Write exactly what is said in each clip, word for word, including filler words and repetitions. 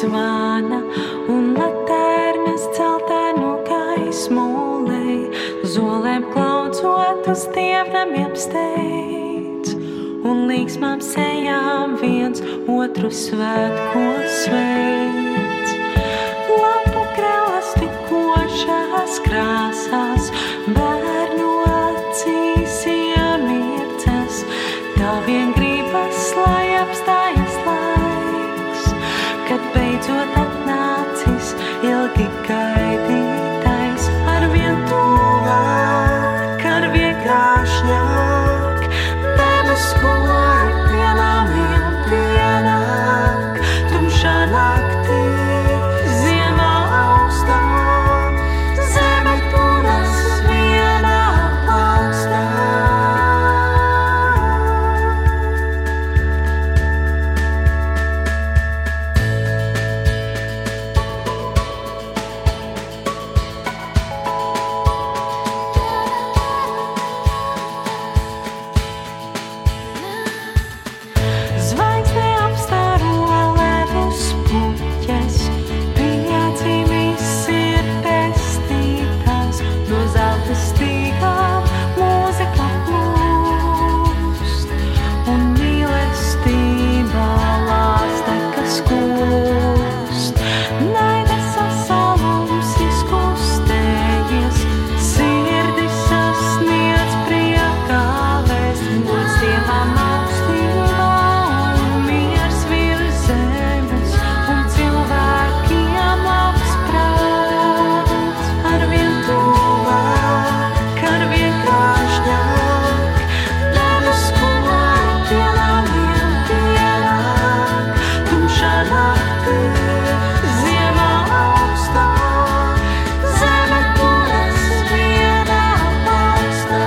zvana un laternas celtēnu gaismu lej, zolēm klaudzot uz dievnamiem steidz, un līgsmām sejām viens otru svētkos sveic. Lampu krēlas tikošās krāsās, bērnu acīs iemirdzas, tā vien gribas, lai apstājas laiks, kad beidzot atnācis ilgi gaidītais, arvien tuvāk, ar vienkāršņāk, debes kori pienāmiem pienāk, tumšā naktī, ziemā augstā, zeme turas vienā plaukstā. Zvaigzne apstaro ledus puķes, piedzīvis ir pestītās, no zelta stīgām mūzika plūst, un mīlestība lāste, kas kūst. Naida sasalums izkustējies, sirdis sasniedz priekā vēst, gods Dievam augstībā un miers virs zemes, un cilvēkiem labs prāts. Arvien tuvāk, ar vienkāršņāk, debes kori pienāmiem pienāk, tumšā naktī, ziemā augstā, zeme turas vienā plaukstā.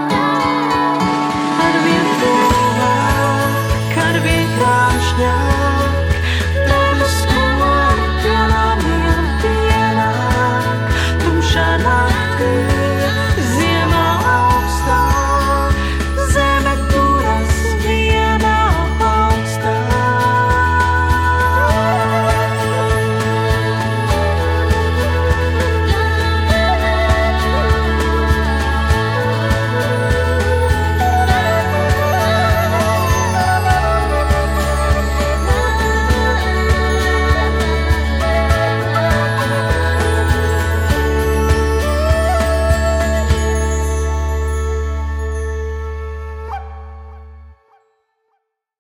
Arvien tuvāk, ar vienkāršņāk,